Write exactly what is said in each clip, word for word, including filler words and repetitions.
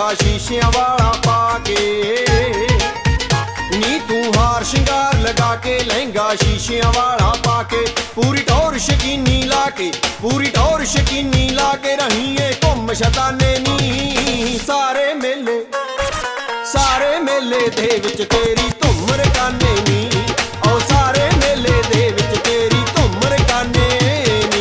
लहंगा शीशियां वाला पाके। नी तू हार शिंगार लगा के लहंगा शीशियां वाला पाके, पूरी टौर शकीनी लाके पूरी टौर शकीनी लाके रहीए घुम शताने नी। सारे मेले सारे मेले दे विच तेरी धुम रकाने नी, ओ सारे मेले दे विच तेरी धुम रकाने नी।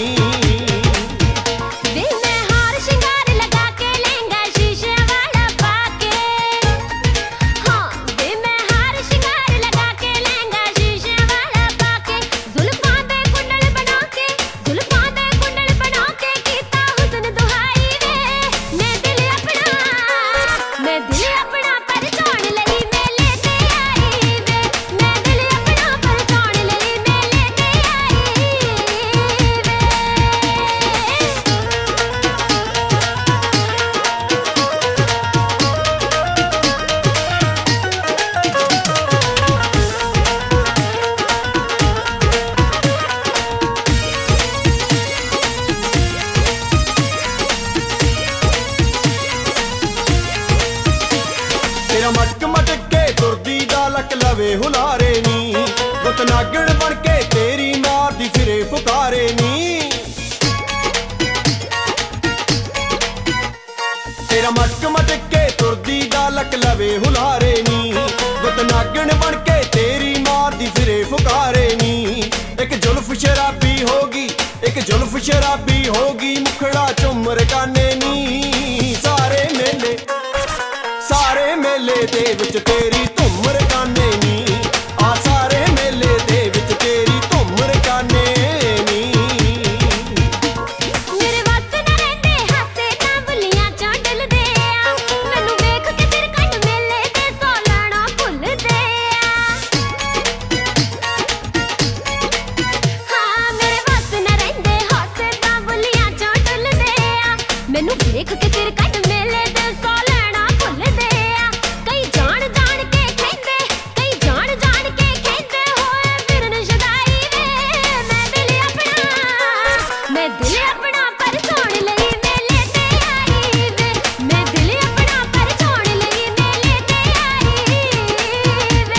वे मैं हार शिंगार लगा के लहंगा शीशियां वाला पाके। हाँ वे मैं हार शिंगार लगा के लहंगा शीशियां वाला पाके, जुल्फां दे कुंडल बना के जुल्फां दे कुंडल बना के कीता हुस्न दुहाई वे। मैं दिल अपना मैं दिल अपना परचाण लई मेले ते आई वे। मैं दिल अपना परचाण लई मेले ते आई वे। तेरा मटक मटक के तुरदी दा लक लवे हुलारे नी, गुत नागण बन के तेरी मार दी फिरे फुकारे नी। तेरा मटक मटक के तुरदी दा लक लवे हुलारे नी, गुत नागण बन के तेरी मार दी फिरे फुकारे नी। एक जुल्फ शराबी होगी एक जुल्फ शराबी होगी, मुखड़ा चुमर काने नी। सारे मेले सारे मेले दे विच तेरी धुम रकाने नी, आ सारे मेले दे विच तेरी धुम रकाने नी। मेरे वस ना रहिंदे हासे तां बुलियां चों डुलदे आ, मैनू वेख के सिर कंड मेले ते सौ लाणा भुलदे आ। हाँ मेरे वस ना रहिंदे हासे तां बुलियां चों डुलदे आ, मैनू वेख के सिर कंड मेले ते सौ लाणा भुलदे आ। कई जान जान के खेंदे कई जान जान के खेंदे होए फिरन शदाई वे। मैं दिल अपना मैं दिल अपना परचाण लई मेले ते आई वे। मैं दिल अपना परचाण लई मेले ते आई वे।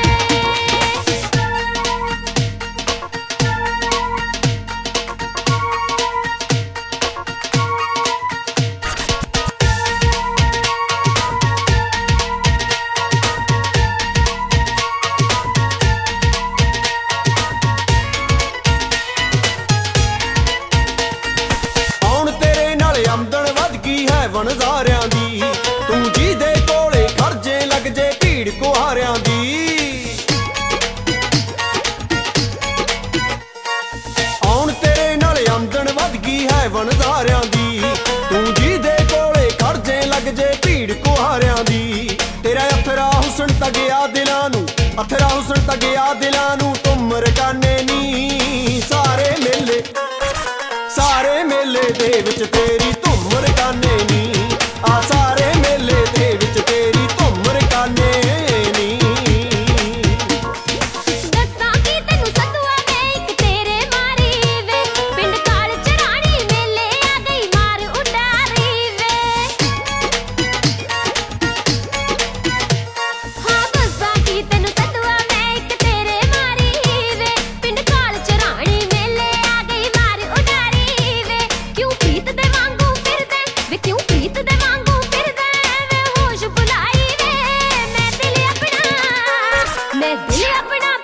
ਆਉਣ ਤੇਰੇ ਨਾਲ ਆਮਦਨ ਵੱਧ ਗਈ ਹੈ ਵਣਜ਼ਾਰਿਆਂ ਦੀ, ਤੂੰ ਜਿਹਦੇ ਕੋਲੇ ਖਰਜੇ ਲੱਗ ਜੇ ਭੀੜ ਕੁਹਾਰਿਆਂ ਦੀ। ਆਉਣ ਤੇਰੇ ਨਾਲ ਆਮਦਨ ਵੱਧ ਗਈ ਹੈ ਵਣਜ਼ਾਰਿਆਂ ਦੀ, ਤੂੰ ਜਿਹਦੇ ਕੋਲੇ ਖਰਜੇ ਲੱਗ ਜੇ ਭੀੜ ਕੁਹਾਰਿਆਂ ਦੀ। ਤੇਰਾ ਅਥਰਾ ਹੁਸਨ ਤਗਿਆ ਦਿਲਾਂ ਨੂੰ ਅਥਰਾ ਹੁਸਨ ਤਗਿਆ ਦਿਲਾਂ ਨੂੰ, ਤੁਮ ਰਕਾਨੇ ਨੀ। ਸਾਰੇ ਮੇਲੇ ਸਾਰੇ ਮੇਲੇ ਦੇ ਵਿੱਚ ਤੇਰੀ ਧੁਮ ਰਕਾਨੇ ਨੀ, ਆ ਸਾਰੇ ਮੇਲੇ ਦੇ ਵਿੱਚ ਤੇਰੀ ਧੁਮ ਰਕਾਨੇ ਨੀ। ਦੱਸਾਂ ਕੀ ਤੈਨੂੰ ਸਤੂਆ ਵੇ ਇੱਕ ਤੇਰੇ ਮਾਰੀ ਵੇ, ਪਿੰਡ ਕਾਲ ਚਰਾਣੀ ਮੇਲੇ ਆ ਗਈ ਮਾਰ ਉਡਾਰੀ ਵੇ। ਹਾਂ ਦੱਸਾਂ ਕੀ ਤੈਨੂੰ ਸਤੂਆ ਵੇ ਇੱਕ ਤੇਰੇ ਮਾਰੀ ਵੇ, ਪਿੰਡ ਕਾਲ ਚਰਾਣੀ ਮੇਲੇ ਆ ਗਈ ਮਾਰ ਉਡਾਰੀ ਵੇ। ਕਿਉਂ ਪ੍ਰੀਤ ਦੇ ਵਾਂਗੂ ਫਿਰਦੇ ਵੇ ਕਿਉਂ ਪ੍ਰੀਤ ਦੇ ਵਾਂਗੂ ਫਿਰਦੇ ਵੇ ਹੋਸ਼ ਭੁਲਾਈ ਵੇ। ਮੈਂ ਦਿਲ ਆਪਣਾ ਮੈਂ ਦਿਲ ਆਪਣਾ